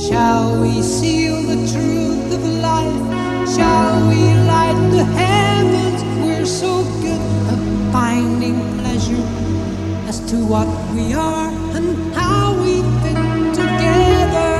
Shall we seal the truth of life? Shall we light the heavens? We're so good at finding pleasure as to what we are and how we fit together.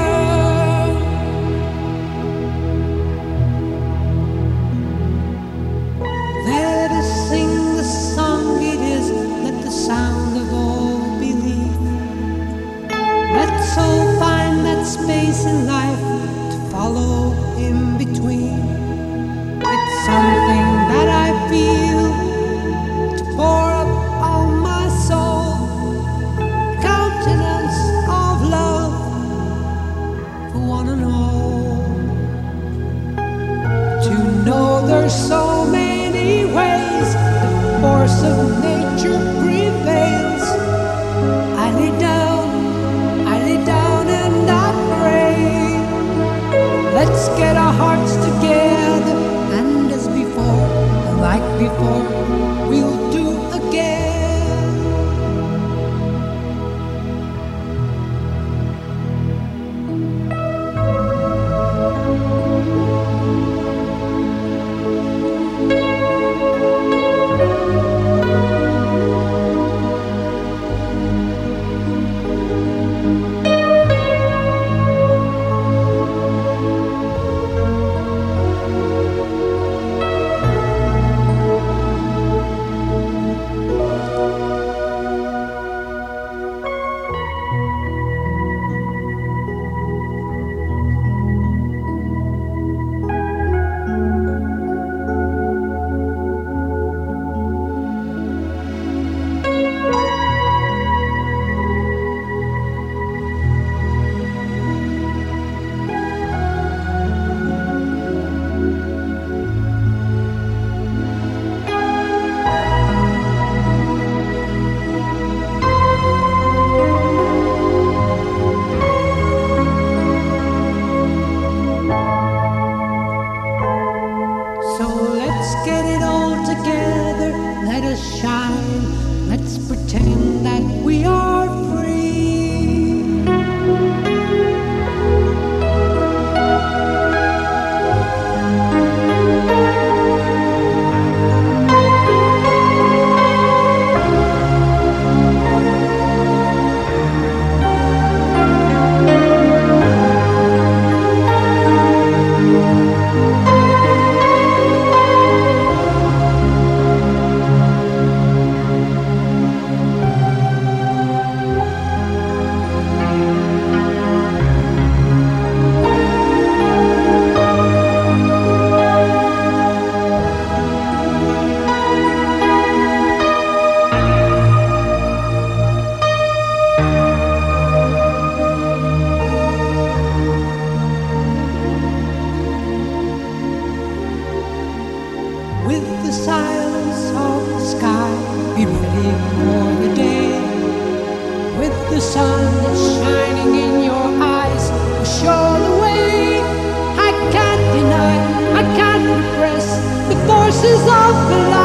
Let us sing the song it is, let the sound of all believe. Let's all find that space in life to follow in between. It's something that I feel to pour up on my soul, countenance of love for one and all. To know there's so many ways the force of nature prevails. I lay down and I pray. Let's get our hearts together, and as before, like before, we'll do again. Get it all together, let us shine, let's pretend that we are free. With the silence of the sky, be ready for the day. With the sun that's shining in your eyes, will show the way. I can't deny, I can't repress the forces of life.